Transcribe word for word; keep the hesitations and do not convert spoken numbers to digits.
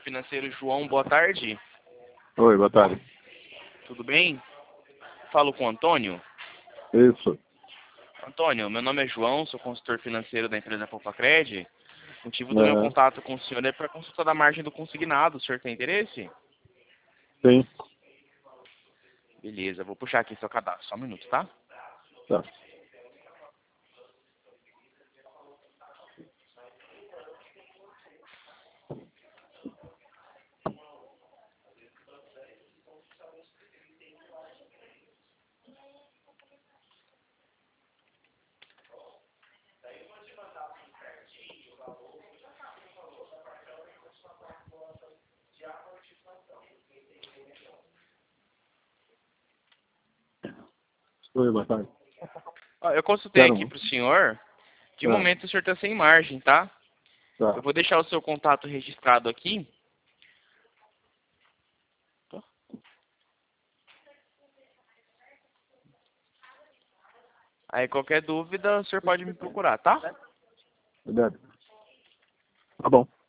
financeiro João, boa tarde. Oi, boa tarde. Tudo bem? Falo com o Antônio. Isso. Antônio, meu nome é João, sou consultor financeiro da empresa Poupa-Cred. O motivo do meu É, contato com o senhor é para consultar da margem do consignado. O senhor tem interesse? sim. Beleza, vou puxar aqui seu cadastro. Só um minuto, tá? Tá. Oi, boa tarde. Ó, eu consultei Quero aqui um. para o senhor. De É, momento o senhor está sem margem, tá? tá. Eu vou deixar o seu contato registrado aqui. Aí qualquer dúvida o senhor pode me procurar, tá? Verdade. Tá bom.